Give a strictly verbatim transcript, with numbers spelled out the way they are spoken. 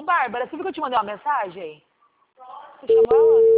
Bárbara, você viu que eu te mandei uma mensagem? Você chamou ela?